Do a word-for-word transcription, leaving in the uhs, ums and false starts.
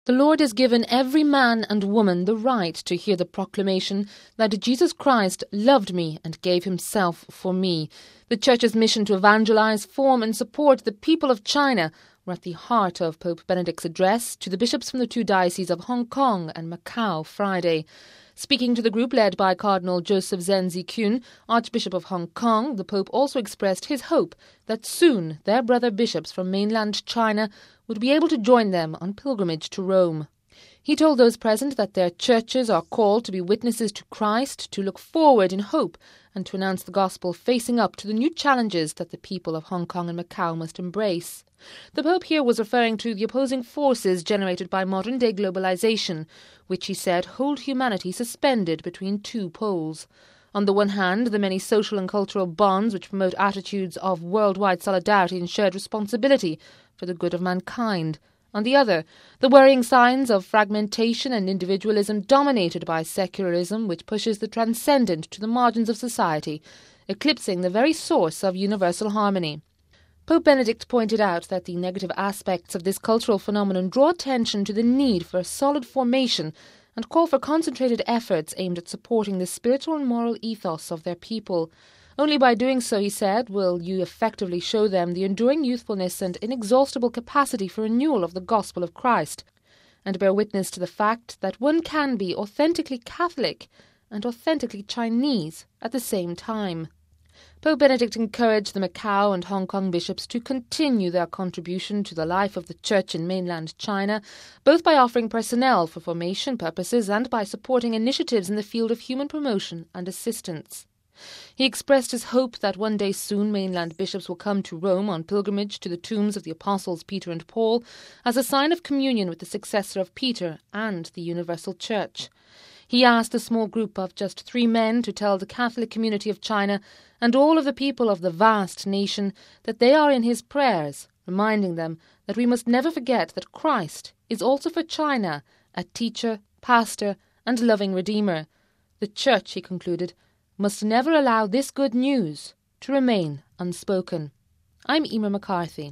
The Lord has given every man and woman the right to hear the proclamation that Jesus Christ loved me and gave himself for me. The Church's mission to evangelize, form and support the people of China were at the heart of Pope Benedict's address to the bishops from the two dioceses of Hong Kong and Macau Friday. Speaking to the group led by Cardinal Joseph Zen Zikyun, Archbishop of Hong Kong, the Pope also expressed his hope that soon their brother bishops from mainland China would be able to join them on pilgrimage to Rome. He told those present that their churches are called to be witnesses to Christ, to look forward in hope, and to announce the gospel facing up to the new challenges that the people of Hong Kong and Macau must embrace. The Pope here was referring to the opposing forces generated by modern-day globalization, which he said hold humanity suspended between two poles. On the one hand, the many social and cultural bonds which promote attitudes of worldwide solidarity and shared responsibility for the good of mankind. On the other, the worrying signs of fragmentation and individualism dominated by secularism, which pushes the transcendent to the margins of society, eclipsing the very source of universal harmony. Pope Benedict pointed out that the negative aspects of this cultural phenomenon draw attention to the need for a solid formation and call for concentrated efforts aimed at supporting the spiritual and moral ethos of their people. Only by doing so, he said, will you effectively show them the enduring youthfulness and inexhaustible capacity for renewal of the gospel of Christ, and bear witness to the fact that one can be authentically Catholic and authentically Chinese at the same time. Pope Benedict encouraged the Macau and Hong Kong bishops to continue their contribution to the life of the Church in mainland China, both by offering personnel for formation purposes and by supporting initiatives in the field of human promotion and assistance. He expressed his hope that one day soon mainland bishops will come to Rome on pilgrimage to the tombs of the apostles Peter and Paul as a sign of communion with the successor of Peter and the universal Church. He asked a small group of just three men to tell the Catholic community of China and all of the people of the vast nation that they are in his prayers, reminding them that we must never forget that Christ is also for China a teacher, pastor, and loving Redeemer. The Church, he concluded, must never allow this good news to remain unspoken. I'm Emer McCarthy.